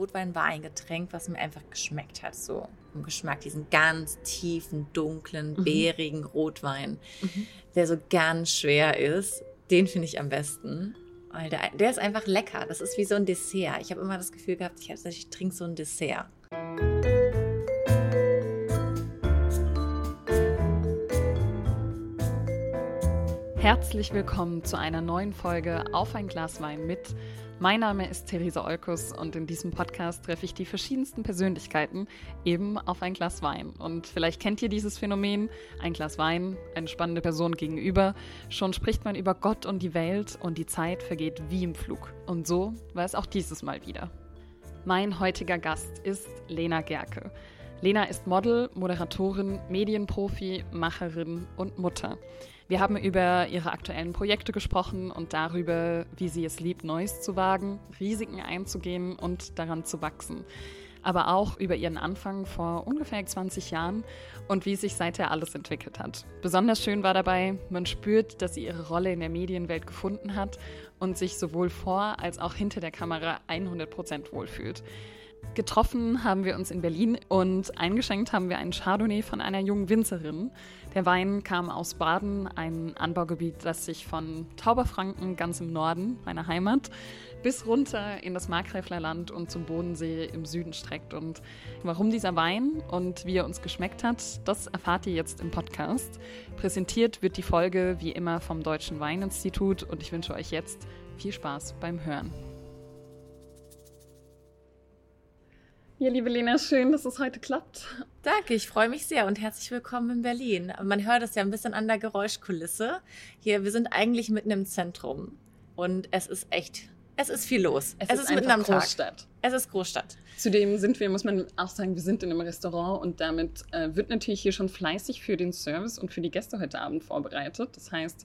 Rotwein war ein Getränk, was mir einfach geschmeckt hat, so im Geschmack, diesen ganz tiefen, dunklen, beerigen Rotwein, der so ganz schwer ist, den finde ich am besten. Weil der ist einfach lecker, das ist wie so ein Dessert. Ich habe immer das Gefühl gehabt, ich trinke so ein Dessert. Herzlich willkommen zu einer neuen Folge Auf ein Glas Wein mit. Mein Name ist Theresa Olkus und in diesem Podcast treffe ich die verschiedensten Persönlichkeiten eben auf ein Glas Wein. Und vielleicht kennt ihr dieses Phänomen, ein Glas Wein, eine spannende Person gegenüber. Schon spricht man über Gott und die Welt und die Zeit vergeht wie im Flug. Und so war es auch dieses Mal wieder. Mein heutiger Gast ist Lena Gerke. Lena ist Model, Moderatorin, Medienprofi, Macherin und Mutter. Wir haben über ihre aktuellen Projekte gesprochen und darüber, wie sie es liebt, Neues zu wagen, Risiken einzugehen und daran zu wachsen. Aber auch über ihren Anfang vor ungefähr 20 Jahren und wie sich seither alles entwickelt hat. Besonders schön war dabei, man spürt, dass sie ihre Rolle in der Medienwelt gefunden hat und sich sowohl vor als auch hinter der Kamera 100% wohlfühlt. Getroffen haben wir uns in Berlin und eingeschenkt haben wir einen Chardonnay von einer jungen Winzerin. Der Wein kam aus Baden, ein Anbaugebiet, das sich von Tauberfranken ganz im Norden, meiner Heimat, bis runter in das Markgräflerland und zum Bodensee im Süden streckt. Und warum dieser Wein und wie er uns geschmeckt hat, das erfahrt ihr jetzt im Podcast. Präsentiert wird die Folge wie immer vom Deutschen Weininstitut und ich wünsche euch jetzt viel Spaß beim Hören. Ja, liebe Lena, schön, dass es heute klappt. Danke, ich freue mich sehr und herzlich willkommen in Berlin. Man hört es ja ein bisschen an der Geräuschkulisse. Hier, wir sind eigentlich mitten im Zentrum und es ist viel los. Es ist mitten am Großstadt. Es ist Großstadt. Zudem muss man auch sagen, wir sind in einem Restaurant und damit wird natürlich hier schon fleißig für den Service und für die Gäste heute Abend vorbereitet. Das heißt,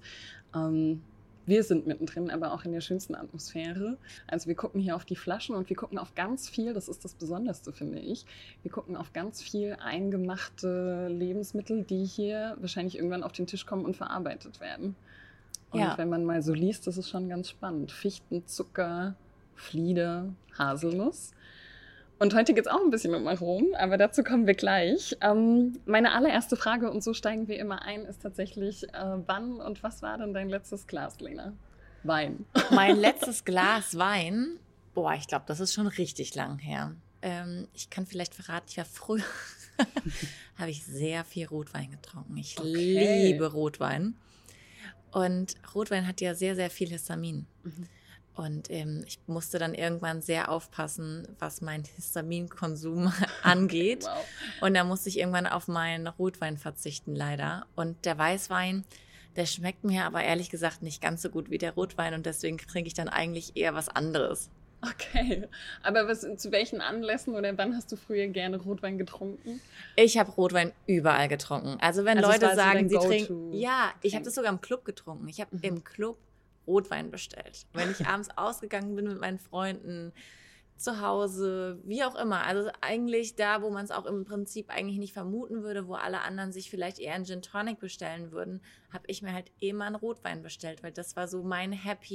wir sind mittendrin, aber auch in der schönsten Atmosphäre. Also wir gucken hier auf die Flaschen und wir gucken auf ganz viel, das ist das Besonderste, finde ich. Wir gucken auf ganz viel eingemachte Lebensmittel, die hier wahrscheinlich irgendwann auf den Tisch kommen und verarbeitet werden. Und wenn man mal so liest, das ist schon ganz spannend. Fichten, Zucker, Flieder, Haselnuss. Und heute geht es auch ein bisschen um Aromen, aber dazu kommen wir gleich. Meine allererste Frage, und so steigen wir immer ein, ist tatsächlich, wann und was war denn dein letztes Glas, Lena? Wein. Mein letztes Glas Wein? Boah, ich glaube, das ist schon richtig lang her. Ich kann vielleicht verraten, ich war früher, habe ich sehr viel Rotwein getrunken. Ich liebe Rotwein. Und Rotwein hat ja sehr, sehr viel Histamin. Und ich musste dann irgendwann sehr aufpassen, was meinen Histaminkonsum angeht. Wow. Und da musste ich irgendwann auf meinen Rotwein verzichten, leider. Und der Weißwein, der schmeckt mir aber ehrlich gesagt nicht ganz so gut wie der Rotwein. Und deswegen trinke ich dann eigentlich eher was anderes. Okay, aber zu welchen Anlässen oder wann hast du früher gerne Rotwein getrunken? Ich habe Rotwein überall getrunken. Also wenn Leute sagen, sie trinken... Ja, ich habe das sogar im Club getrunken. Ich habe im Club Rotwein bestellt. Wenn ich abends ausgegangen bin mit meinen Freunden, zu Hause, wie auch immer. Also eigentlich da, wo man es auch im Prinzip eigentlich nicht vermuten würde, wo alle anderen sich vielleicht eher einen Gin Tonic bestellen würden, habe ich mir halt immer einen Rotwein bestellt, weil das war so mein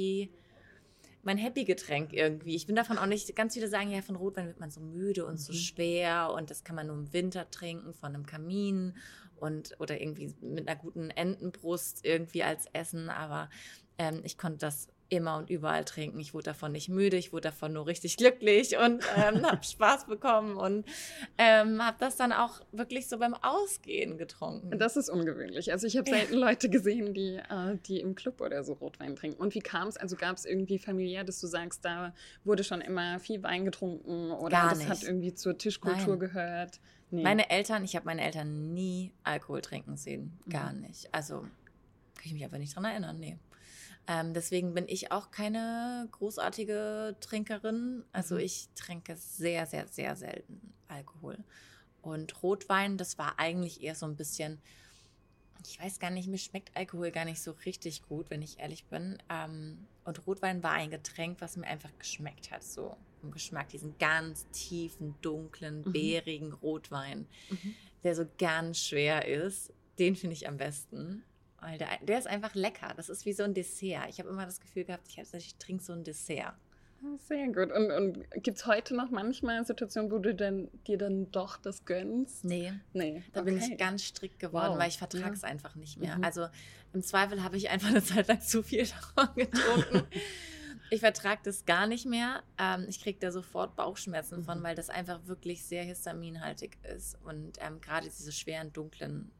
Happy-Getränk irgendwie. Ich bin davon auch nicht, ganz viele sagen, ja, von Rotwein wird man so müde und so schwer und das kann man nur im Winter trinken, von einem Kamin oder irgendwie mit einer guten Entenbrust irgendwie als Essen, aber ich konnte das immer und überall trinken. Ich wurde davon nicht müde, ich wurde davon nur richtig glücklich und habe Spaß bekommen und habe das dann auch wirklich so beim Ausgehen getrunken. Das ist ungewöhnlich. Also ich habe selten Leute gesehen, die im Club oder so Rotwein trinken. Und wie kam es? Also gab es irgendwie familiär, dass du sagst, da wurde schon immer viel Wein getrunken oder Gar das nicht. Hat irgendwie zur Tischkultur gehört? Nee. Ich habe meine Eltern nie Alkohol trinken sehen. Gar nicht. Also kann ich mich einfach nicht dran erinnern, nee. Deswegen bin ich auch keine großartige Trinkerin. Also ich trinke sehr, sehr, sehr selten Alkohol. Und Rotwein, das war eigentlich eher so ein bisschen, ich weiß gar nicht, mir schmeckt Alkohol gar nicht so richtig gut, wenn ich ehrlich bin. Und Rotwein war ein Getränk, was mir einfach geschmeckt hat, so im Geschmack, diesen ganz tiefen, dunklen, beerigen Rotwein, der so ganz schwer ist. Den finde ich am besten. Weil der ist einfach lecker. Das ist wie so ein Dessert. Ich habe immer das Gefühl gehabt, ich trinke so ein Dessert. Sehr gut. Und gibt es heute noch manchmal Situationen, wo du dir dann doch das gönnst? Nee. Da bin ich ganz strikt geworden, weil ich vertrage es einfach nicht mehr. Also im Zweifel habe ich einfach eine Zeit lang zu viel davon getrunken. Ich vertrage das gar nicht mehr. Ich kriege da sofort Bauchschmerzen von, weil das einfach wirklich sehr histaminhaltig ist. Und gerade diese schweren, dunklen,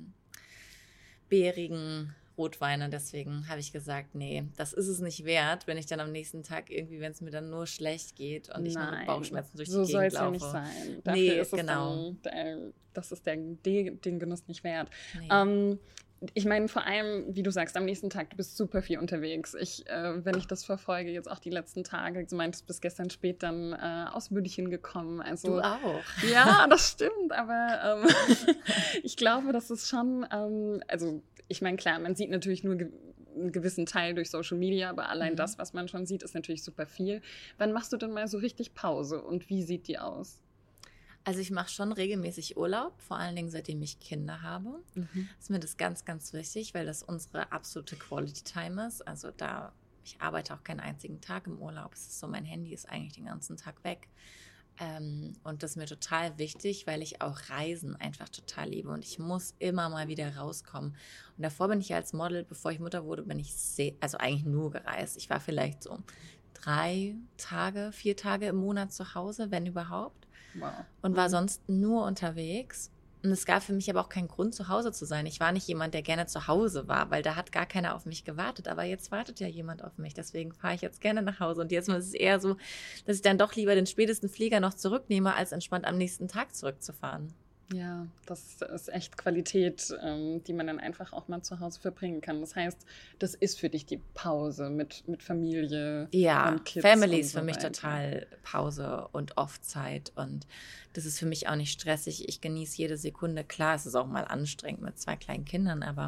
beerigen Rotweine. Deswegen habe ich gesagt, nee, das ist es nicht wert, wenn ich dann am nächsten Tag irgendwie, wenn es mir dann nur schlecht geht und ich nur mit Bauchschmerzen durch die Gegend laufe. So soll es ja nicht sein. Dafür ist es dann, das ist den Genuss nicht wert. Nee. Ich meine, vor allem, wie du sagst, am nächsten Tag, du bist super viel unterwegs. Wenn ich das verfolge, jetzt auch die letzten Tage, du meintest, bis gestern spät dann aus München gekommen. Also, du auch. Ja, das stimmt, aber ich glaube, das ist schon, also ich meine, klar, man sieht natürlich nur einen gewissen Teil durch Social Media, aber allein das, was man schon sieht, ist natürlich super viel. Wann machst du denn mal so richtig Pause und wie sieht die aus? Also ich mache schon regelmäßig Urlaub, vor allen Dingen seitdem ich Kinder habe. Ist mir das ganz, ganz wichtig, weil das unsere absolute Quality Time ist. Also ich arbeite auch keinen einzigen Tag im Urlaub. Es ist so, mein Handy ist eigentlich den ganzen Tag weg. Und das ist mir total wichtig, weil ich auch Reisen einfach total liebe und ich muss immer mal wieder rauskommen. Und davor bin ich als Model, bevor ich Mutter wurde, bin ich also eigentlich nur gereist. Ich war vielleicht so 4 Tage im Monat zu Hause, wenn überhaupt. Wow. Und war sonst nur unterwegs. Und es gab für mich aber auch keinen Grund, zu Hause zu sein. Ich war nicht jemand, der gerne zu Hause war, weil da hat gar keiner auf mich gewartet. Aber jetzt wartet ja jemand auf mich. Deswegen fahre ich jetzt gerne nach Hause. Und jetzt ist es eher so, dass ich dann doch lieber den spätesten Flieger noch zurücknehme, als entspannt am nächsten Tag zurückzufahren. Ja, das ist echt Qualität, die man dann einfach auch mal zu Hause verbringen kann. Das heißt, das ist für dich die Pause mit Familie und Kids. Ja, Family ist für mich total Pause und Off-Zeit und das ist für mich auch nicht stressig. Ich genieße jede Sekunde. Klar, es ist auch mal anstrengend mit 2 kleinen Kindern, aber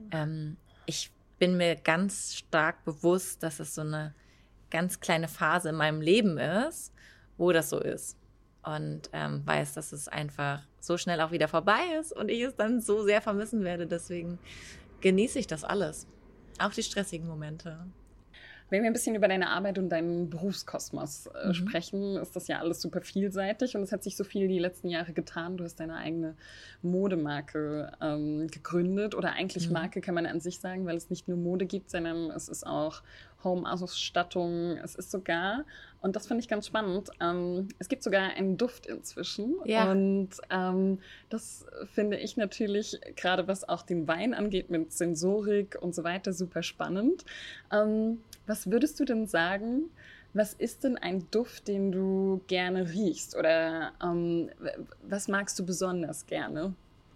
ich bin mir ganz stark bewusst, dass es so eine ganz kleine Phase in meinem Leben ist, wo das so ist. Und weiß, dass es einfach so schnell auch wieder vorbei ist und ich es dann so sehr vermissen werde. Deswegen genieße ich das alles. Auch die stressigen Momente. Wenn wir ein bisschen über deine Arbeit und deinen Berufskosmos sprechen, ist das ja alles super vielseitig und es hat sich so viel die letzten Jahre getan. Du hast deine eigene Modemarke gegründet oder eigentlich Marke kann man an sich sagen, weil es nicht nur Mode gibt, sondern es ist auch Home-Ausstattung, es ist sogar, und das finde ich ganz spannend, es gibt sogar einen Duft inzwischen und das finde ich natürlich, gerade was auch den Wein angeht, mit Sensorik und so weiter, super spannend. Was würdest du denn sagen, was ist denn ein Duft, den du gerne riechst oder was magst du besonders gerne?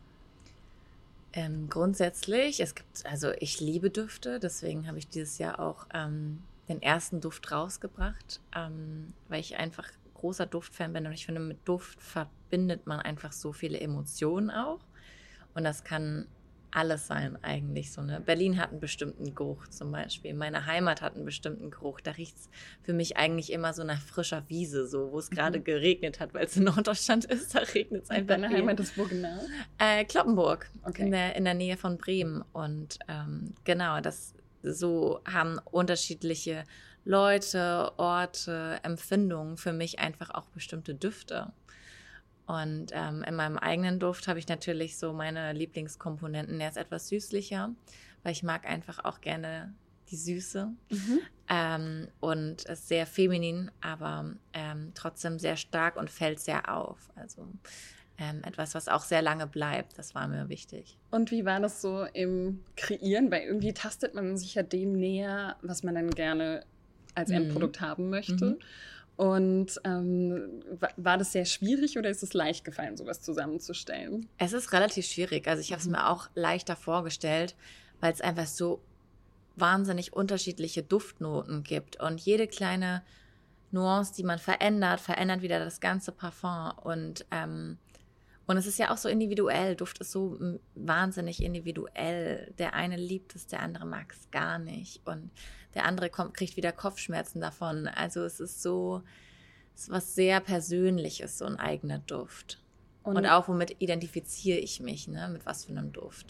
Grundsätzlich, ich liebe Düfte, deswegen habe ich dieses Jahr auch den ersten Duft rausgebracht, weil ich einfach großer Duftfan bin und ich finde, mit Duft verbindet man einfach so viele Emotionen auch und das kann alles sein eigentlich so, ne? Berlin hat einen bestimmten Geruch zum Beispiel, meine Heimat hat einen bestimmten Geruch, da riecht es für mich eigentlich immer so nach frischer Wiese, so, wo es gerade geregnet hat, weil es in Norddeutschland ist, da regnet es einfach. Deine Heimat ist wo genau? Kloppenburg, okay. in der Nähe von Bremen und genau, so haben unterschiedliche Leute, Orte, Empfindungen für mich einfach auch bestimmte Düfte. Und in meinem eigenen Duft habe ich natürlich so meine Lieblingskomponenten. Der ist etwas süßlicher, weil ich mag einfach auch gerne die Süße. Und ist sehr feminin, aber trotzdem sehr stark und fällt sehr auf. Also etwas, was auch sehr lange bleibt, das war mir wichtig. Und wie war das so im Kreieren? Weil irgendwie tastet man sich ja dem näher, was man dann gerne als Endprodukt haben möchte. Und war das sehr schwierig oder ist es leicht gefallen, sowas zusammenzustellen? Es ist relativ schwierig. Also ich habe es mir auch leichter vorgestellt, weil es einfach so wahnsinnig unterschiedliche Duftnoten gibt. Und jede kleine Nuance, die man verändert wieder das ganze Parfum. Und es ist ja auch so individuell. Duft ist so wahnsinnig individuell. Der eine liebt es, der andere mag es gar nicht. Und der andere kriegt wieder Kopfschmerzen davon. Also es ist was sehr Persönliches, so ein eigener Duft. Und auch, womit identifiziere ich mich, ne? Mit was für einem Duft.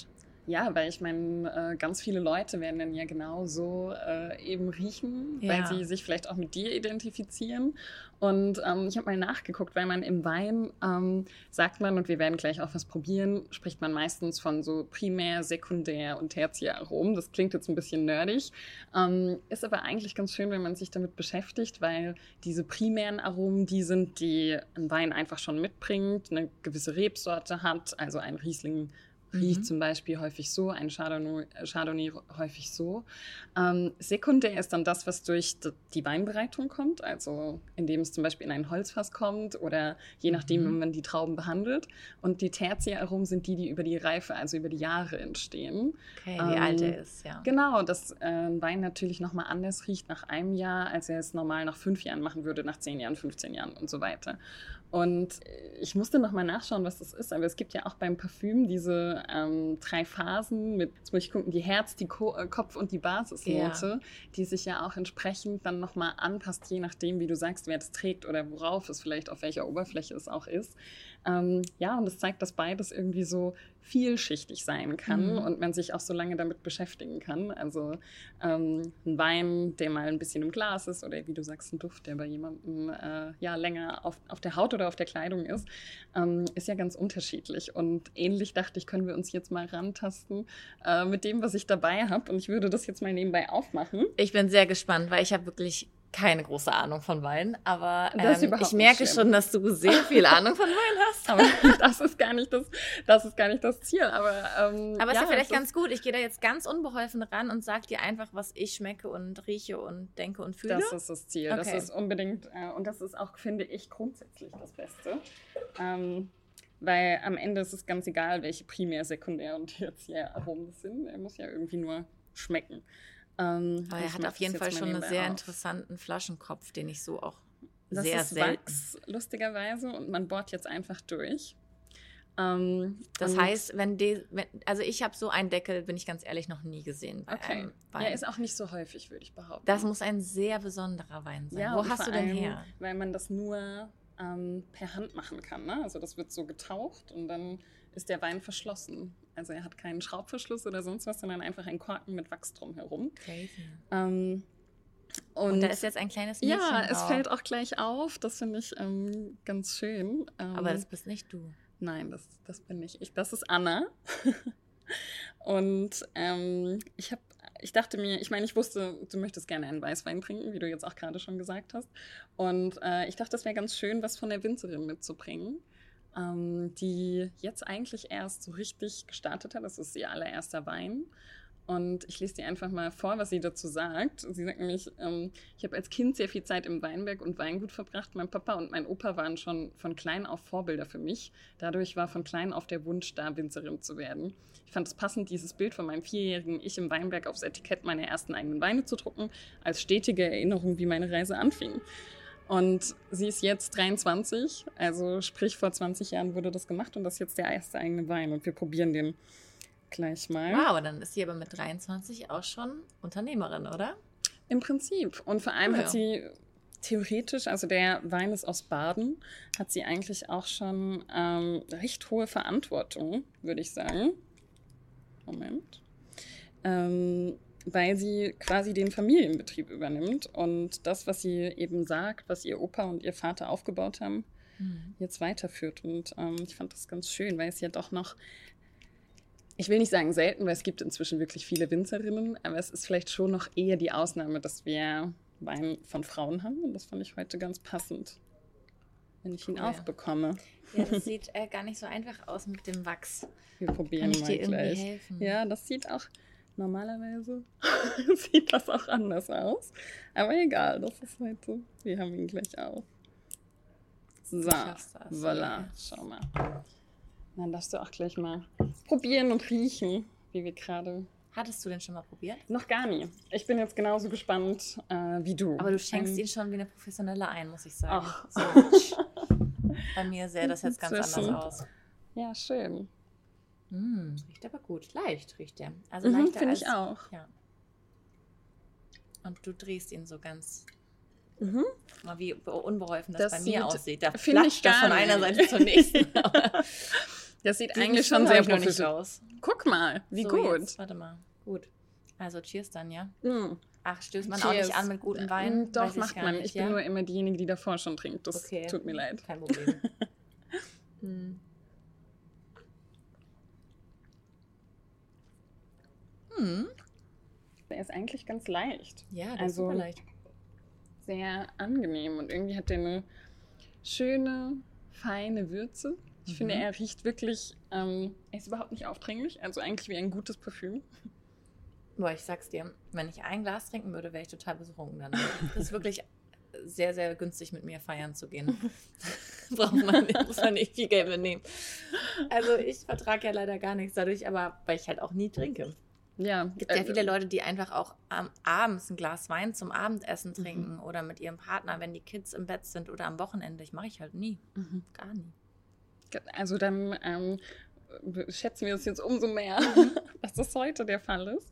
Ja, weil ich meine, ganz viele Leute werden dann ja genauso eben riechen, Ja. weil sie sich vielleicht auch mit dir identifizieren. Und ich habe mal nachgeguckt, weil man im Wein sagt man, und wir werden gleich auch was probieren, spricht man meistens von so Primär-, Sekundär- und Tertiäraromen. Das klingt jetzt ein bisschen nerdig, ist aber eigentlich ganz schön, wenn man sich damit beschäftigt, weil diese primären Aromen die sind, die ein Wein einfach schon mitbringt, eine gewisse Rebsorte hat, also ein Riesling riecht zum Beispiel häufig so, ein Chardonnay häufig so. Sekundär ist dann das, was durch die Weinbereitung kommt, also indem es zum Beispiel in ein Holzfass kommt oder je nachdem, wie man die Trauben behandelt. Und die Tertiäraromen sind die über die Reife, also über die Jahre entstehen. Okay, wie alt er ist, ja. Genau, dass ein Wein natürlich nochmal anders riecht nach einem Jahr, als er es normal nach 5 Jahren machen würde, nach 10 Jahren, 15 Jahren und so weiter. Und ich musste nochmal nachschauen, was das ist, aber es gibt ja auch beim Parfüm diese 3 Phasen mit, jetzt muss ich gucken, die Herz-, die Kopf- und die Basisnote, die sich ja auch entsprechend dann nochmal anpasst, je nachdem, wie du sagst, wer das trägt oder worauf es vielleicht, auf welcher Oberfläche es auch ist. Ja, und das zeigt, dass beides irgendwie so vielschichtig sein kann und man sich auch so lange damit beschäftigen kann. Also ein Wein, der mal ein bisschen im Glas ist oder wie du sagst, ein Duft, der bei jemandem länger auf der Haut oder auf der Kleidung ist ja ganz unterschiedlich. Und ähnlich dachte ich, können wir uns jetzt mal rantasten mit dem, was ich dabei habe. Und ich würde das jetzt mal nebenbei aufmachen. Ich bin sehr gespannt, weil ich habe wirklich keine große Ahnung von Wein, aber ich merke merke schon, dass du sehr viel Ahnung von Wein hast. Aber das ist gar nicht das Ziel. Aber ist ja vielleicht ganz gut. Ich gehe da jetzt ganz unbeholfen ran und sage dir einfach, was ich schmecke und rieche und denke und fühle. Das ist das Ziel. Okay. Das ist unbedingt, und das ist auch, finde ich, grundsätzlich das Beste. Weil am Ende ist es ganz egal, welche Primär-, Sekundär- und Tertiäraromen das sind. Er muss ja irgendwie nur schmecken. Aber er hat auf jeden Fall schon einen sehr interessanten Flaschenkopf, den ich so auch sehr selten. Das ist Wachs, lustigerweise, und man bohrt jetzt einfach durch. Das heißt, also ich habe so einen Deckel, bin ich ganz ehrlich, noch nie gesehen. Okay. Ja, ist auch nicht so häufig, würde ich behaupten. Das muss ein sehr besonderer Wein sein. Ja, wo hast du denn her? Weil man das nur per Hand machen kann. Ne? Also das wird so getaucht und dann ist der Wein verschlossen. Also er hat keinen Schraubverschluss oder sonst was, sondern einfach ein Korken mit Wachs drumherum. Crazy. Und da ist jetzt ein kleines Mädchen Ja, es drauf. fällt auch gleich auf. Das finde ich ganz schön. Aber das bist nicht du. Nein, das bin nicht ich. Das ist Anna. Und ich dachte mir, ich wusste, du möchtest gerne einen Weißwein trinken, wie du jetzt auch gerade schon gesagt hast. Und ich dachte, das wäre ganz schön, was von der Winzerin mitzubringen, die jetzt eigentlich erst so richtig gestartet hat. Das ist ihr allererster Wein. Und ich lese dir einfach mal vor, was sie dazu sagt. Sie sagt nämlich, ich habe als Kind sehr viel Zeit im Weinberg und Weingut verbracht. Mein Papa und mein Opa waren schon von klein auf Vorbilder für mich. Dadurch war von klein auf der Wunsch da, Winzerin zu werden. Ich fand es passend, dieses Bild von meinem 4-jährigen Ich im Weinberg aufs Etikett meiner ersten eigenen Weine zu drucken, als stetige Erinnerung, wie meine Reise anfing. Und sie ist jetzt 23, also sprich vor 20 Jahren wurde das gemacht und das ist jetzt der erste eigene Wein und wir probieren den gleich mal. Wow, dann ist sie aber mit 23 auch schon Unternehmerin, oder? Im Prinzip. Und vor allem hat sie theoretisch, also der Wein ist aus Baden, hat sie eigentlich auch schon recht hohe Verantwortung, würde ich sagen. Moment. Weil sie quasi den Familienbetrieb übernimmt und das, was sie eben sagt, was ihr Opa und ihr Vater aufgebaut haben, jetzt weiterführt. Und ich fand das ganz schön, weil es ja doch noch, ich will nicht sagen selten, weil es gibt inzwischen wirklich viele Winzerinnen, aber es ist vielleicht schon noch eher die Ausnahme, dass wir Wein von Frauen haben. Und das fand ich heute ganz passend, wenn ich ihn aufbekomme. Ja, das sieht gar nicht so einfach aus mit dem Wachs. Wir probieren Kann ich mal dir irgendwie gleich. helfen? Ja, das sieht auch, normalerweise sieht das auch anders aus. Aber egal, das ist halt so. Wir haben ihn gleich auf. So, voilà, schau mal. Dann darfst du auch gleich mal probieren und riechen, wie wir gerade... Hattest du den schon mal probiert? Noch gar nie. Ich bin jetzt genauso gespannt wie du. Aber du schenkst ihn schon wie eine Professionelle ein, muss ich sagen. Ach. So. Bei mir sähe das jetzt ganz anders aus. Ja, schön. Riecht aber gut. Leicht riecht der. Also leichter finde als... ich auch. Ja. Und du drehst ihn so ganz... Mal wie unbeholfen das bei mir aussieht. Da flatscht das von einer Seite zur nächsten. Das sieht eigentlich schon sehr professionell aus. Guck mal, wie so, gut. Jetzt, warte mal, gut. Also cheers dann, ja? Mm. Ach, stößt man Cheers. auch nicht an mit gutem Wein? Doch, macht man. Ich bin nur immer diejenige, die davor schon trinkt. Das okay. Tut mir leid. Kein Problem. Der ist eigentlich ganz leicht. Ja, der ist super leicht. Sehr angenehm und irgendwie hat der eine schöne, feine Würze. Ich finde, er riecht wirklich, er ist überhaupt nicht aufdringlich, also eigentlich wie ein gutes Parfüm. Boah, ich sag's dir, wenn ich ein Glas trinken würde, wäre ich total betrunken danach. Das ist wirklich sehr, sehr günstig, mit mir feiern zu gehen. Muss man nicht viel Geld mitnehmen. Also ich vertrage ja leider gar nichts dadurch, aber weil ich halt auch nie trinke. Ja. Es gibt ja viele Leute, die einfach auch abends ein Glas Wein zum Abendessen trinken oder mit ihrem Partner, wenn die Kids im Bett sind oder am Wochenende. Ich mache ich halt nie. Gar nie. Also dann schätzen wir es jetzt umso mehr, dass das heute der Fall ist.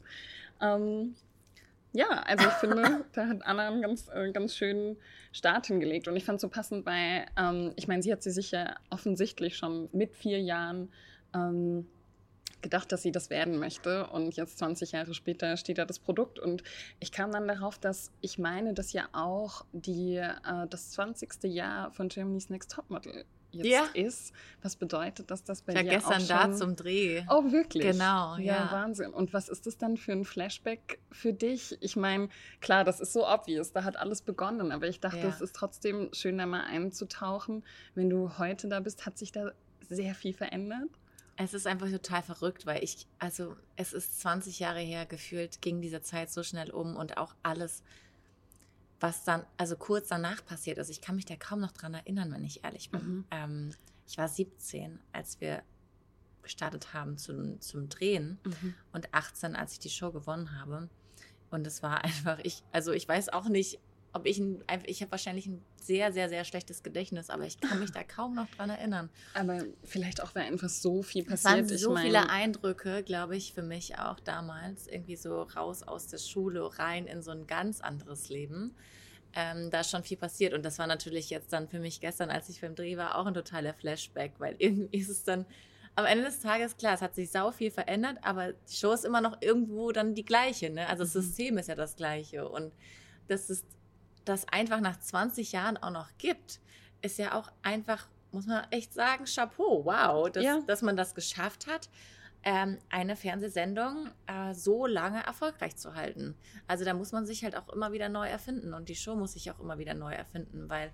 Ja, also ich finde, da hat Anna einen ganz schönen Start hingelegt. Und ich fand es so passend, weil, ich meine, sie hat sich ja offensichtlich schon mit 4 Jahren gedacht, dass sie das werden möchte. Und jetzt 20 Jahre später steht da das Produkt. Und ich kam dann darauf, dass ich meine, dass ja auch das 20. Jahr von Germany's Next Topmodel jetzt ist. Was bedeutet, dass das bei dir auch schon... Ich war gestern da zum Dreh. Oh, wirklich? Genau, ja. Wahnsinn. Und was ist das dann für ein Flashback für dich? Ich meine, klar, das ist so obvious, da hat alles begonnen, aber ich dachte, es ist trotzdem schön, da mal einzutauchen. Wenn du heute da bist, hat sich da sehr viel verändert? Es ist einfach total verrückt, weil es ist 20 Jahre her gefühlt, ging diese Zeit so schnell um und auch alles, was dann, also kurz danach passiert ist. Ich kann mich da kaum noch dran erinnern, wenn ich ehrlich bin. Ich war 17, als wir gestartet haben zum Drehen und 18, als ich die Show gewonnen habe. Und es war einfach, ich weiß auch nicht, ob ich habe wahrscheinlich ein sehr, sehr, sehr schlechtes Gedächtnis, aber ich kann mich da kaum noch dran erinnern. Aber vielleicht auch, weil einfach so viel passiert. Es waren so viele Eindrücke, glaube ich, für mich auch damals. Irgendwie so raus aus der Schule, rein in so ein ganz anderes Leben. Da ist schon viel passiert. Und das war natürlich jetzt dann für mich gestern, als ich beim Dreh war, auch ein totaler Flashback, weil irgendwie ist es dann am Ende des Tages, klar, es hat sich sau viel verändert, aber die Show ist immer noch irgendwo dann die gleiche, ne? Also das System ist ja das gleiche. Und das einfach nach 20 Jahren auch noch gibt, ist ja auch einfach, muss man echt sagen, Chapeau, wow, dass man das geschafft hat, eine Fernsehsendung so lange erfolgreich zu halten. Also da muss man sich halt auch immer wieder neu erfinden und die Show muss sich auch immer wieder neu erfinden, weil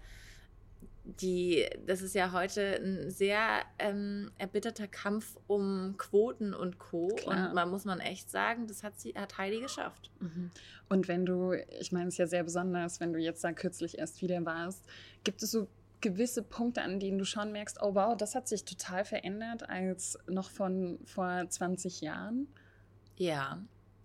das ist ja heute ein sehr erbitterter Kampf um Quoten und Co. Klar. Und muss man echt sagen, das hat Heidi geschafft. Und ich meine, es ist ja sehr besonders, wenn du jetzt da kürzlich erst wieder warst, gibt es so gewisse Punkte, an denen du schon merkst, oh wow, das hat sich total verändert als noch von vor 20 Jahren? Ja,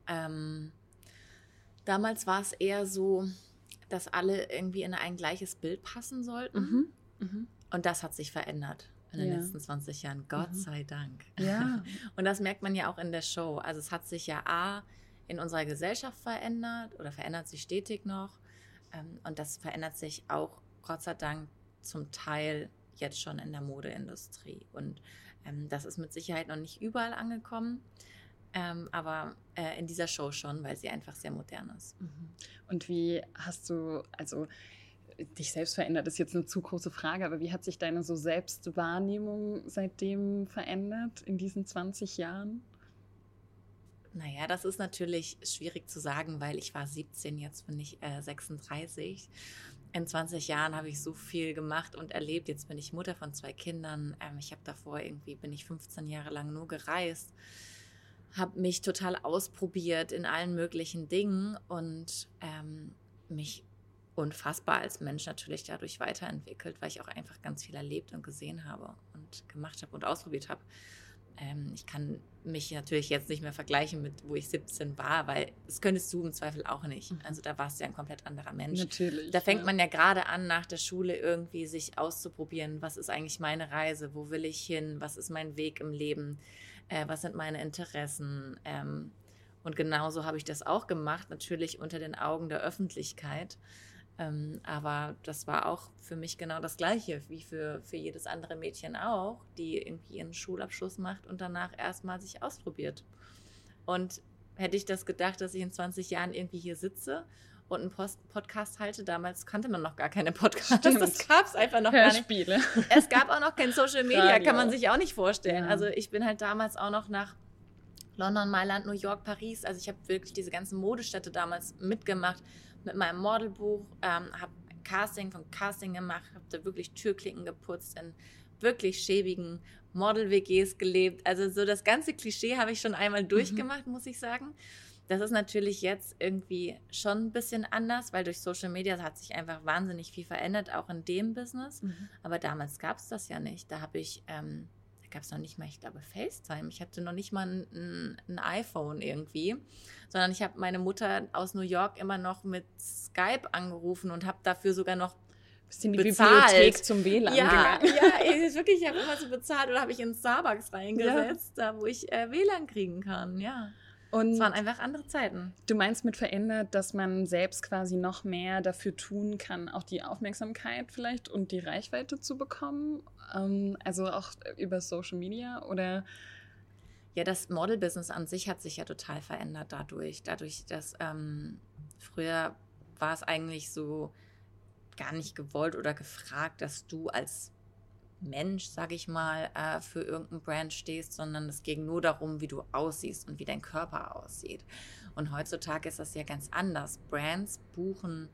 damals war es eher so, dass alle irgendwie in ein gleiches Bild passen sollten. Und das hat sich verändert in den letzten 20 Jahren. Gott sei Dank. Ja. Und das merkt man ja auch in der Show. Also es hat sich ja in unserer Gesellschaft verändert oder verändert sich stetig noch. Und das verändert sich auch, Gott sei Dank, zum Teil jetzt schon in der Modeindustrie. Und das ist mit Sicherheit noch nicht überall angekommen. Aber in dieser Show schon, weil sie einfach sehr modern ist. Und wie hast du, also dich selbst verändert, ist jetzt eine zu große Frage, aber wie hat sich deine so Selbstwahrnehmung seitdem verändert in diesen 20 Jahren? Naja, das ist natürlich schwierig zu sagen, weil ich war 17, jetzt bin ich 36. In 20 Jahren habe ich so viel gemacht und erlebt. Jetzt bin ich Mutter von 2 Kindern. Ich habe davor bin ich 15 Jahre lang nur gereist. Habe mich total ausprobiert in allen möglichen Dingen und mich unfassbar als Mensch natürlich dadurch weiterentwickelt, weil ich auch einfach ganz viel erlebt und gesehen habe und gemacht habe und ausprobiert habe. Ich kann mich natürlich jetzt nicht mehr vergleichen mit, wo ich 17 war, weil das könntest du im Zweifel auch nicht. Also da warst du ja ein komplett anderer Mensch. Natürlich. Da fängt man ja gerade an, nach der Schule irgendwie sich auszuprobieren, was ist eigentlich meine Reise, wo will ich hin, was ist mein Weg im Leben, was sind meine Interessen. Und genauso habe ich das auch gemacht, natürlich unter den Augen der Öffentlichkeit. Aber das war auch für mich genau das Gleiche, wie für jedes andere Mädchen auch, die irgendwie ihren Schulabschluss macht und danach erstmal sich ausprobiert. Und hätte ich das gedacht, dass ich in 20 Jahren irgendwie hier sitze und einen Podcast halte? Damals kannte man noch gar keine Podcasts. Stimmt. Das gab es einfach noch Hörspiele. gar nicht. Es gab auch noch kein Social Media, Radio. kann man sich auch nicht vorstellen. Ja. Also ich bin halt damals auch noch nach London, Mailand, New York, Paris. Also ich habe wirklich diese ganzen Modestädte damals mitgemacht mit meinem Modelbuch, habe Casting gemacht, habe da wirklich Türklinken geputzt, in wirklich schäbigen Model-WGs gelebt. Also so das ganze Klischee habe ich schon einmal durchgemacht, muss ich sagen. Das ist natürlich jetzt irgendwie schon ein bisschen anders, weil durch Social Media hat sich einfach wahnsinnig viel verändert, auch in dem Business. Aber damals gab es das ja nicht. Da gab es noch nicht mal, ich glaube, FaceTime. Ich hatte noch nicht mal ein iPhone irgendwie, sondern ich habe meine Mutter aus New York immer noch mit Skype angerufen und habe dafür sogar noch bist in die bezahlt. Bibliothek zum WLAN gegangen. Ja, wirklich, ich habe immer so bezahlt oder habe ich in Starbucks reingesetzt, da wo ich WLAN kriegen kann, ja. Und es waren einfach andere Zeiten. Du meinst mit verändert, dass man selbst quasi noch mehr dafür tun kann, auch die Aufmerksamkeit vielleicht und die Reichweite zu bekommen? Also auch über Social Media oder? Ja, das Model-Business an sich hat sich ja total verändert dadurch. Dadurch, dass früher war es eigentlich so gar nicht gewollt oder gefragt, dass du als Mensch, sag ich mal, für irgendein Brand stehst, sondern es ging nur darum, wie du aussiehst und wie dein Körper aussieht. Und heutzutage ist das ja ganz anders. Brands buchen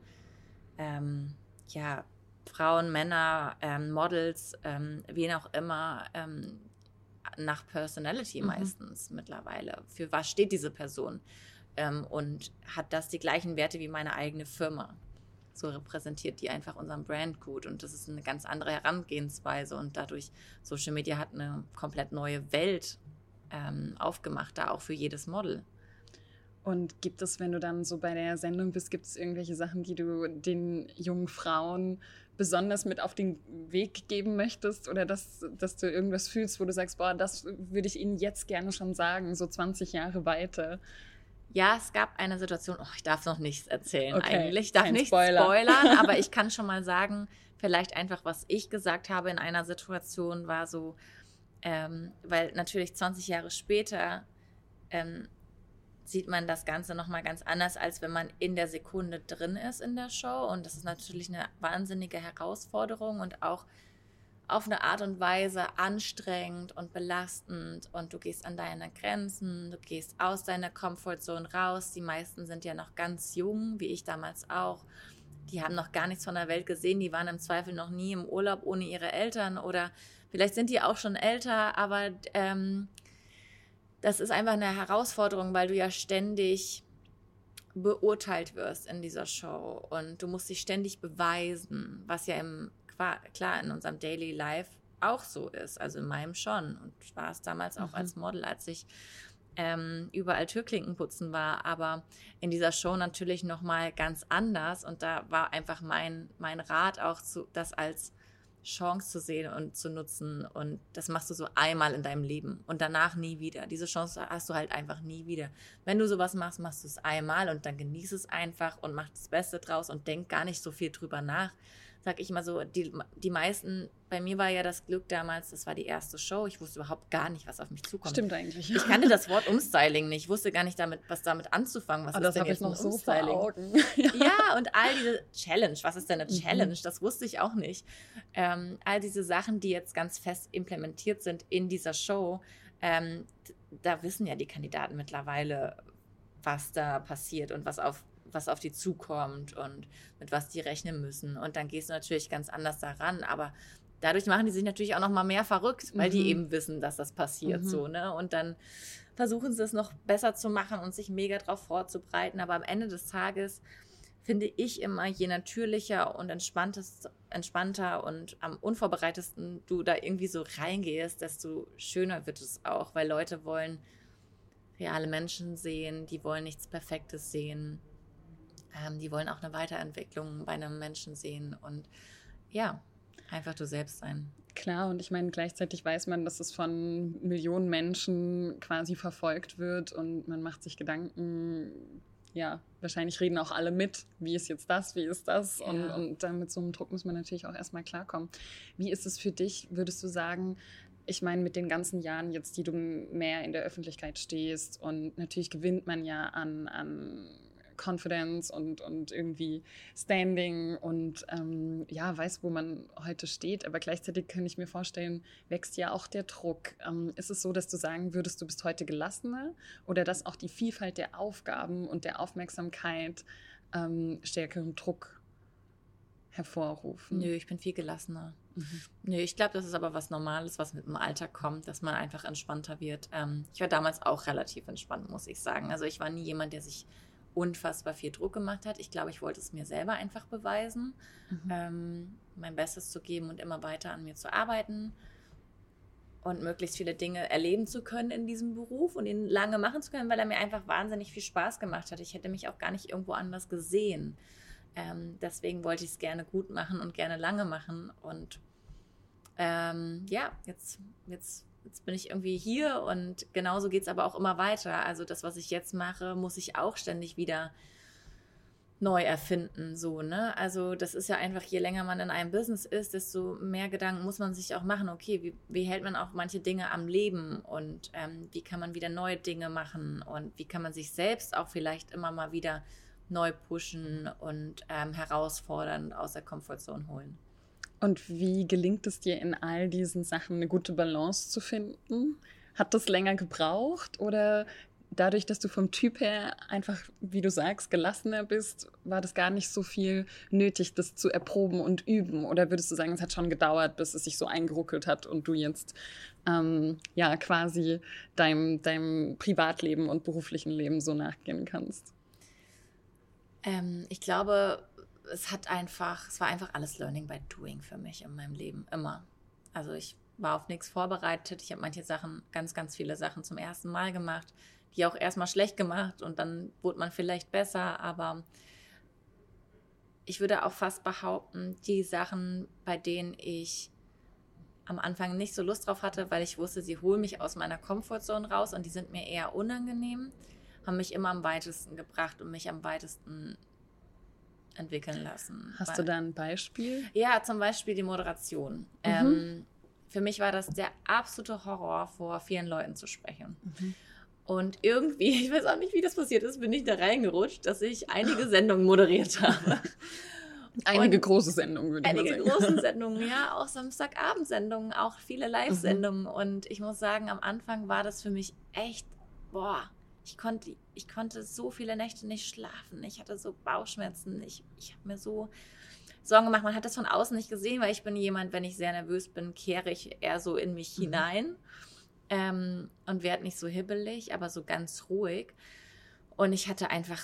Frauen, Männer, Models, wen auch immer, nach Personality meistens mittlerweile. Für was steht diese Person? Und hat das die gleichen Werte wie meine eigene Firma? So repräsentiert die einfach unseren Brand gut und das ist eine ganz andere Herangehensweise und dadurch Social Media hat eine komplett neue Welt aufgemacht, da auch für jedes Model. Und gibt es, wenn du dann so bei der Sendung bist, gibt es irgendwelche Sachen, die du den jungen Frauen besonders mit auf den Weg geben möchtest oder dass du irgendwas fühlst, wo du sagst, boah, das würde ich ihnen jetzt gerne schon sagen, so 20 Jahre weiter? Ja, es gab eine Situation, ich darf noch nichts erzählen eigentlich, ich darf kein nichts spoilern, aber ich kann schon mal sagen, vielleicht einfach, was ich gesagt habe in einer Situation war so, weil natürlich 20 Jahre später sieht man das Ganze nochmal ganz anders, als wenn man in der Sekunde drin ist in der Show und das ist natürlich eine wahnsinnige Herausforderung und auch auf eine Art und Weise anstrengend und belastend und du gehst an deine Grenzen, du gehst aus deiner Comfortzone raus. Die meisten sind ja noch ganz jung, wie ich damals auch. Die haben noch gar nichts von der Welt gesehen, die waren im Zweifel noch nie im Urlaub ohne ihre Eltern oder vielleicht sind die auch schon älter, aber das ist einfach eine Herausforderung, weil du ja ständig beurteilt wirst in dieser Show und du musst dich ständig beweisen, was ja klar in unserem Daily Life auch so ist, also in meinem schon und war es damals auch als Model, als ich überall Türklinken putzen war, aber in dieser Show natürlich nochmal ganz anders und da war einfach mein Rat auch, das als Chance zu sehen und zu nutzen und das machst du so einmal in deinem Leben und danach nie wieder. Diese Chance hast du halt einfach nie wieder. Wenn du sowas machst, machst du es einmal und dann genieß es einfach und mach das Beste draus und denk gar nicht so viel drüber nach. Sag ich mal so, die meisten, bei mir war ja das Glück damals, das war die erste Show, ich wusste überhaupt gar nicht, was auf mich zukommt. Stimmt eigentlich. Ich kannte das Wort Umstyling nicht, ich wusste gar nicht, was damit anzufangen, was ist denn jetzt ein Umstyling? So vor Augen. Ja, und all diese Challenge, was ist denn eine Challenge, das wusste ich auch nicht. All diese Sachen, die jetzt ganz fest implementiert sind in dieser Show, da wissen ja die Kandidaten mittlerweile, was da passiert und was auf die zukommt und mit was die rechnen müssen. Und dann gehst du natürlich ganz anders daran. Aber dadurch machen die sich natürlich auch noch mal mehr verrückt, weil die eben wissen, dass das passiert. So, ne? Und dann versuchen sie es noch besser zu machen und sich mega drauf vorzubereiten. Aber am Ende des Tages finde ich immer, je natürlicher und entspannter und am unvorbereitetsten du da irgendwie so reingehst, desto schöner wird es auch. Weil Leute wollen reale Menschen sehen, die wollen nichts Perfektes sehen. Die wollen auch eine Weiterentwicklung bei einem Menschen sehen und ja, einfach du selbst sein. Klar, und ich meine, gleichzeitig weiß man, dass es von Millionen Menschen quasi verfolgt wird und man macht sich Gedanken, wahrscheinlich reden auch alle mit, wie ist jetzt das, wie ist das? Ja. Und dann mit so einem Druck muss man natürlich auch erstmal klarkommen. Wie ist es für dich, würdest du sagen, ich meine, mit den ganzen Jahren jetzt, die du mehr in der Öffentlichkeit stehst und natürlich gewinnt man ja an Confidence und irgendwie Standing und weiß, wo man heute steht. Aber gleichzeitig kann ich mir vorstellen, wächst ja auch der Druck. Ist es so, dass du sagen würdest, du bist heute gelassener oder dass auch die Vielfalt der Aufgaben und der Aufmerksamkeit stärkeren Druck hervorrufen? Nö, ich bin viel gelassener. Nö, ich glaube, das ist aber was Normales, was mit dem Alter kommt, dass man einfach entspannter wird. Ich war damals auch relativ entspannt, muss ich sagen. Also ich war nie jemand, der sich unfassbar viel Druck gemacht hat. Ich glaube, ich wollte es mir selber einfach beweisen, mein Bestes zu geben und immer weiter an mir zu arbeiten und möglichst viele Dinge erleben zu können in diesem Beruf und ihn lange machen zu können, weil er mir einfach wahnsinnig viel Spaß gemacht hat. Ich hätte mich auch gar nicht irgendwo anders gesehen. Deswegen wollte ich es gerne gut machen und gerne lange machen. Und jetzt bin ich irgendwie hier und genauso geht es aber auch immer weiter. Also das, was ich jetzt mache, muss ich auch ständig wieder neu erfinden. So, ne? Also das ist ja einfach, je länger man in einem Business ist, desto mehr Gedanken muss man sich auch machen. Okay, wie hält man auch manche Dinge am Leben und wie kann man wieder neue Dinge machen und wie kann man sich selbst auch vielleicht immer mal wieder neu pushen und herausfordern und aus der Komfortzone holen. Und wie gelingt es dir in all diesen Sachen eine gute Balance zu finden? Hat das länger gebraucht oder dadurch, dass du vom Typ her einfach, wie du sagst, gelassener bist, war das gar nicht so viel nötig, das zu erproben und üben? Oder würdest du sagen, es hat schon gedauert, bis es sich so eingeruckelt hat und du jetzt quasi deinem Privatleben und beruflichen Leben so nachgehen kannst? Ich glaube, es war einfach alles Learning by Doing für mich in meinem Leben, immer. Also ich war auf nichts vorbereitet. Ich habe manche Sachen, ganz, ganz viele Sachen zum ersten Mal gemacht, die auch erstmal schlecht gemacht und dann wurde man vielleicht besser, aber ich würde auch fast behaupten, die Sachen, bei denen ich am Anfang nicht so Lust drauf hatte, weil ich wusste, sie holen mich aus meiner Komfortzone raus und die sind mir eher unangenehm, haben mich immer am weitesten gebracht und mich am weitesten entwickeln lassen. Hast du da ein Beispiel? Ja, zum Beispiel die Moderation. Für mich war das der absolute Horror, vor vielen Leuten zu sprechen. Und irgendwie, ich weiß auch nicht, wie das passiert ist, bin ich da reingerutscht, dass ich einige Sendungen moderiert habe. Einige große Sendungen, würde ich mal sagen. Einige große Sendungen, ja, auch Samstagabendsendungen, auch viele Live-Sendungen. Und ich muss sagen, am Anfang war das für mich echt, ich konnte so viele Nächte nicht schlafen. Ich hatte so Bauchschmerzen. Ich habe mir so Sorgen gemacht. Man hat das von außen nicht gesehen, weil ich bin jemand, wenn ich sehr nervös bin, kehre ich eher so in mich hinein und werde nicht so hibbelig, aber so ganz ruhig. Und ich hatte einfach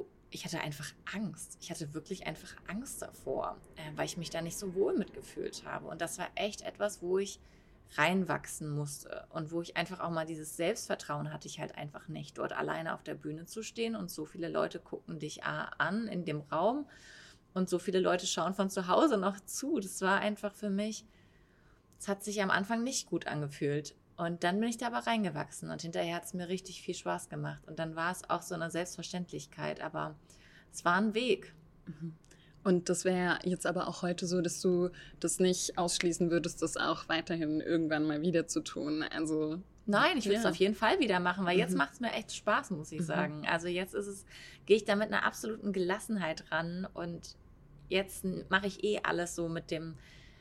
Angst. Ich hatte wirklich einfach Angst davor, weil ich mich da nicht so wohl mitgefühlt habe. Und das war echt etwas, wo ich reinwachsen musste und wo ich einfach auch mal dieses Selbstvertrauen hatte ich halt einfach nicht, dort alleine auf der Bühne zu stehen und so viele Leute gucken dich an in dem Raum und so viele Leute schauen von zu Hause noch zu. Das war einfach für mich, es hat sich am Anfang nicht gut angefühlt und dann bin ich da aber reingewachsen und hinterher hat es mir richtig viel Spaß gemacht und dann war es auch so eine Selbstverständlichkeit, aber es war ein Weg. Und das wäre jetzt aber auch heute so, dass du das nicht ausschließen würdest, das auch weiterhin irgendwann mal wieder zu tun. Also nein, ich würde es auf jeden Fall wieder machen, weil jetzt macht es mir echt Spaß, muss ich sagen. Also jetzt gehe ich da mit einer absoluten Gelassenheit ran und jetzt mache ich alles so mit dem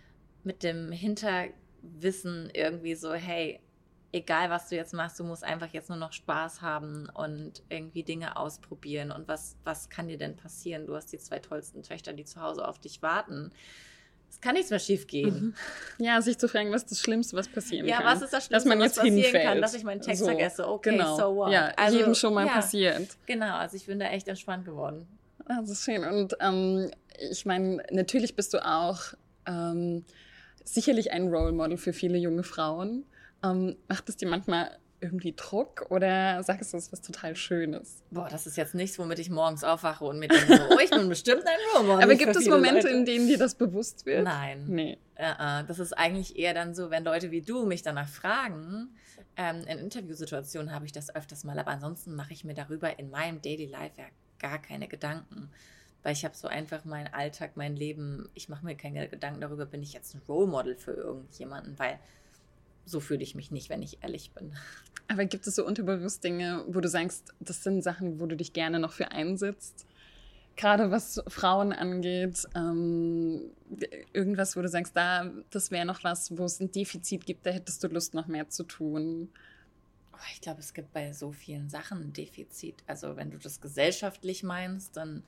Hinterwissen irgendwie so, hey, egal was du jetzt machst, du musst einfach jetzt nur noch Spaß haben und irgendwie Dinge ausprobieren. Und was kann dir denn passieren? Du hast die 2 tollsten Töchter, die zu Hause auf dich warten. Es kann nichts mehr schief gehen. Ja, sich zu fragen, was ist das Schlimmste, was passieren kann. Ja, was ist das Schlimmste, was passieren kann, dass ich meinen Text vergesse? Okay, genau. So what? Ja, also, jedem schon mal passiert. Genau, also ich bin da echt entspannt geworden. Das ist schön. Und ich meine, natürlich bist du auch sicherlich ein Role Model für viele junge Frauen. Macht es dir manchmal irgendwie Druck oder sagst du, es ist was total Schönes? Boah, das ist jetzt nichts, womit ich morgens aufwache und mir denke, so, ich bin bestimmt ein Role Model. Aber gibt es Momente, in denen dir das bewusst wird? Nein. Nee. Das ist eigentlich eher dann so, wenn Leute wie du mich danach fragen, in Interviewsituationen habe ich das öfters mal, aber ansonsten mache ich mir darüber in meinem Daily Life ja gar keine Gedanken. Weil ich habe so einfach meinen Alltag, mein Leben, ich mache mir keine Gedanken darüber, bin ich jetzt ein Role Model für irgendjemanden, weil so fühle ich mich nicht, wenn ich ehrlich bin. Aber gibt es so unterbewusst Dinge, wo du sagst, das sind Sachen, wo du dich gerne noch für einsetzt? Gerade was Frauen angeht, irgendwas, wo du sagst, das wäre noch was, wo es ein Defizit gibt, da hättest du Lust, noch mehr zu tun. Ich glaube, es gibt bei so vielen Sachen ein Defizit. Also wenn du das gesellschaftlich meinst, dann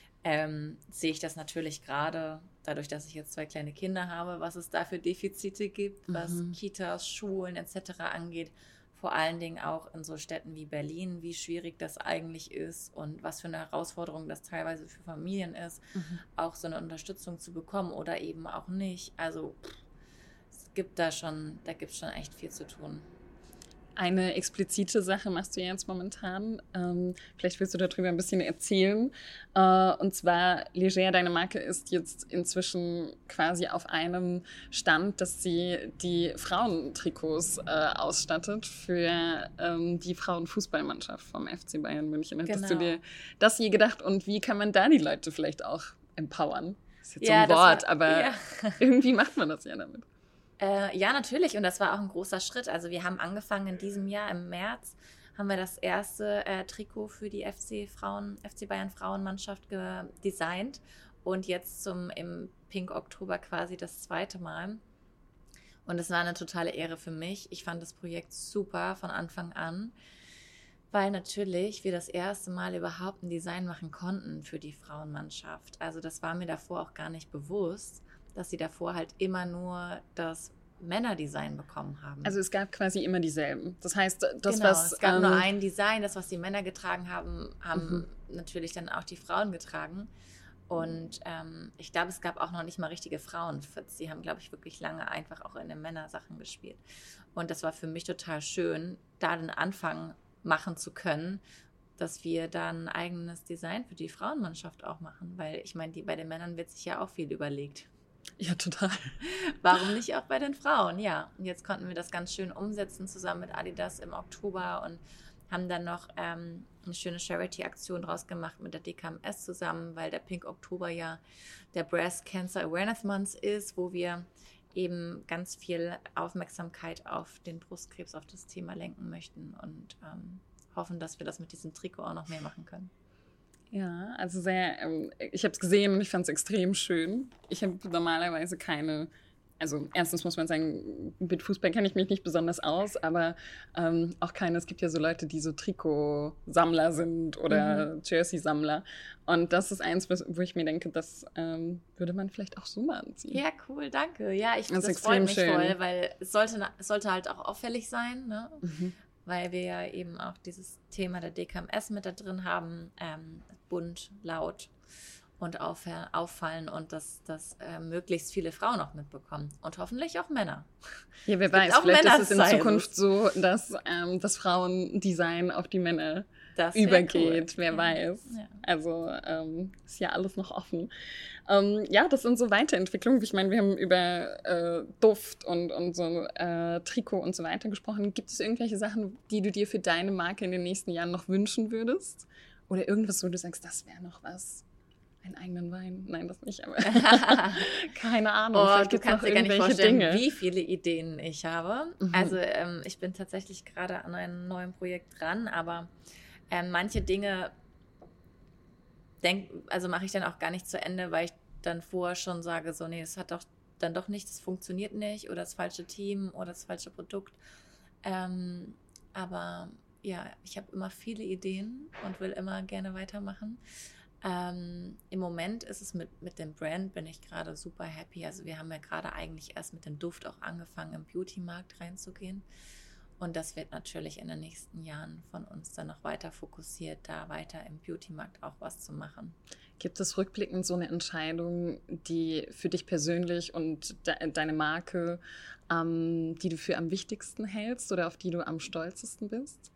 sehe ich das natürlich gerade, dadurch, dass ich jetzt 2 kleine Kinder habe, was es da für Defizite gibt, was Kitas, Schulen etc. angeht. Vor allen Dingen auch in so Städten wie Berlin, wie schwierig das eigentlich ist und was für eine Herausforderung das teilweise für Familien ist, auch so eine Unterstützung zu bekommen oder eben auch nicht. Also es gibt da gibt es schon echt viel zu tun. Eine explizite Sache machst du jetzt momentan. Vielleicht willst du darüber ein bisschen erzählen. Und zwar, Leger, deine Marke ist jetzt inzwischen quasi auf einem Stand, dass sie die Frauentrikots ausstattet für die Frauenfußballmannschaft vom FC Bayern München. Genau. Hast du dir das je gedacht? Und wie kann man da die Leute vielleicht auch empowern? Das ist jetzt so Ja, ein Wort, aber irgendwie macht man das ja damit. Ja, natürlich. Und das war auch ein großer Schritt. Also wir haben angefangen in diesem Jahr, im März, haben wir das erste Trikot für die FC Bayern Frauenmannschaft designt. Und jetzt im Pink Oktober quasi das 2. Mal. Und es war eine totale Ehre für mich. Ich fand das Projekt super von Anfang an, weil natürlich wir das erste Mal überhaupt ein Design machen konnten für die Frauenmannschaft. Also das war mir davor auch gar nicht bewusst, dass sie davor halt immer nur das Männerdesign bekommen haben. Also es gab quasi immer dieselben. Das heißt, es gab nur ein Design, das, was die Männer getragen haben, natürlich dann auch die Frauen getragen. Und ich glaube, es gab auch noch nicht mal richtige Frauenfits. Die haben, glaube ich, wirklich lange einfach auch in den Männersachen gespielt. Und das war für mich total schön, da den Anfang machen zu können, dass wir da ein eigenes Design für die Frauenmannschaft auch machen. Weil ich meine, bei den Männern wird sich ja auch viel überlegt. Ja, total. Warum nicht auch bei den Frauen? Ja, und jetzt konnten wir das ganz schön umsetzen zusammen mit Adidas im Oktober und haben dann noch eine schöne Charity-Aktion draus gemacht mit der DKMS zusammen, weil der Pink Oktober ja der Breast Cancer Awareness Month ist, wo wir eben ganz viel Aufmerksamkeit auf den Brustkrebs, auf das Thema lenken möchten und hoffen, dass wir das mit diesem Trikot auch noch mehr machen können. Ja, also ich habe es gesehen und ich fand es extrem schön. Ich habe normalerweise also erstens muss man sagen, mit Fußball kenne ich mich nicht besonders aus, aber auch es gibt ja so Leute, die so Trikotsammler sind oder Jersey-Sammler. Und das ist eins, wo ich mir denke, das würde man vielleicht auch so mal anziehen. Ja, cool, danke. Ja, das freut mich schön. Voll, weil es sollte halt auch auffällig sein, ne? Weil wir ja eben auch dieses Thema der DKMS mit da drin haben, bunt, laut und auffallen und dass möglichst viele Frauen auch mitbekommen und hoffentlich auch Männer. Ja, wer weiß, vielleicht ist es in Zukunft so, dass das Frauendesign auf die Männer übergeht, cool. Wer weiß. Ja. Also ist ja alles noch offen. Ja, das sind so Weiterentwicklungen. Ich meine, wir haben über Duft und so Trikot und so weiter gesprochen. Gibt es irgendwelche Sachen, die du dir für deine Marke in den nächsten Jahren noch wünschen würdest? Oder irgendwas, wo du sagst, das wäre noch was? Einen eigenen Wein? Nein, das nicht, aber keine Ahnung. Vielleicht du kannst dir gar nicht vorstellen, wie viele Ideen ich habe. Also ich bin tatsächlich gerade an einem neuen Projekt dran, aber manche Dinge mache ich dann auch gar nicht zu Ende, weil ich dann vorher schon sage, so nee, es hat doch dann doch nicht, es funktioniert nicht oder das falsche Team oder das falsche Produkt. Aber ja, ich habe immer viele Ideen und will immer gerne weitermachen. Im Moment ist es mit dem Brand, bin ich gerade super happy. Also wir haben ja gerade eigentlich erst mit dem Duft auch angefangen, im Beauty-Markt reinzugehen. Und das wird natürlich in den nächsten Jahren von uns dann noch weiter fokussiert, da weiter im Beauty-Markt auch was zu machen. Gibt es rückblickend so eine Entscheidung, die für dich persönlich und deine Marke, die du für am wichtigsten hältst oder auf die du am stolzesten bist?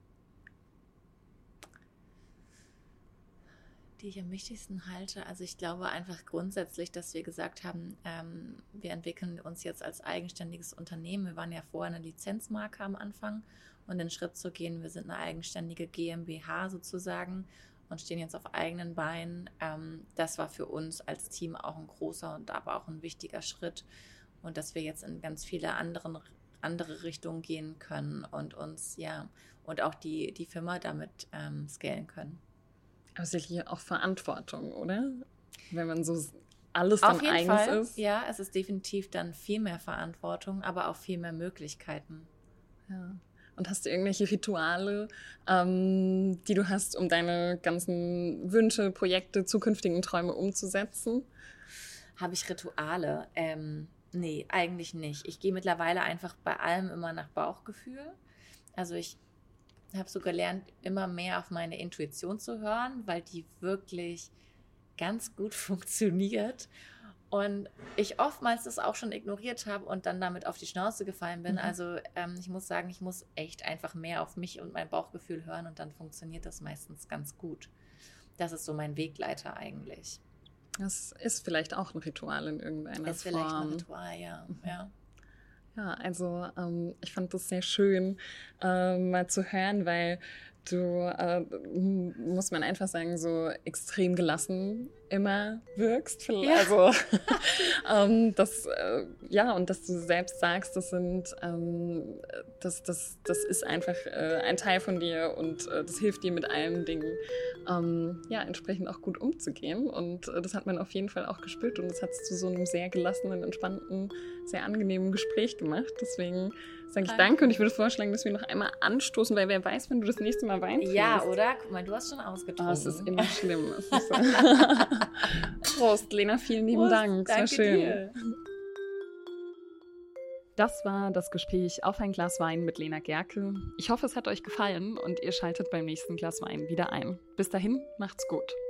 Die ich am wichtigsten halte, also ich glaube einfach grundsätzlich, dass wir gesagt haben, wir entwickeln uns jetzt als eigenständiges Unternehmen. Wir waren ja vorher eine Lizenzmarke am Anfang und den Schritt zu gehen, wir sind eine eigenständige GmbH sozusagen und stehen jetzt auf eigenen Beinen. Das war für uns als Team auch ein großer und aber auch ein wichtiger Schritt. Und dass wir jetzt in ganz viele andere Richtungen gehen können und uns, und auch die Firma damit scalen können. Aber es ist hier auch Verantwortung, oder? Wenn man so alles dann eigens ist. Ja, es ist definitiv dann viel mehr Verantwortung, aber auch viel mehr Möglichkeiten. Ja. Und hast du irgendwelche Rituale, die du hast, um deine ganzen Wünsche, Projekte, zukünftigen Träume umzusetzen? Habe ich Rituale? Nee, eigentlich nicht. Ich gehe mittlerweile einfach bei allem immer nach Bauchgefühl. Also ich habe so gelernt, immer mehr auf meine Intuition zu hören, weil die wirklich ganz gut funktioniert. Und ich oftmals das auch schon ignoriert habe und dann damit auf die Schnauze gefallen bin. Also ich muss sagen, ich muss echt einfach mehr auf mich und mein Bauchgefühl hören und dann funktioniert das meistens ganz gut. Das ist so mein Wegleiter eigentlich. Das ist vielleicht auch ein Ritual in irgendeiner Form. Ist vielleicht ein Ritual, ja. Ja, also ich fand das sehr schön, mal zu hören, weil du, muss man einfach sagen, so extrem gelassen immer wirkst. Ja. Also, und dass du selbst sagst, das ist einfach ein Teil von dir und das hilft dir mit allen Dingen, entsprechend auch gut umzugehen. Und das hat man auf jeden Fall auch gespürt und das hat es zu so einem sehr gelassenen, entspannten, sehr angenehmen Gespräch gemacht. Deswegen sage ich danke und ich würde vorschlagen, dass wir noch einmal anstoßen, weil wer weiß, wenn du das nächste Mal Wein trinkst. Ja, oder? Guck mal, du hast schon ausgetrunken. Oh, es ist immer schlimm. Prost, Lena, vielen lieben Dank. Es war schön. Dir. Das war das Gespräch auf ein Glas Wein mit Lena Gerke. Ich hoffe, es hat euch gefallen und ihr schaltet beim nächsten Glas Wein wieder ein. Bis dahin, macht's gut.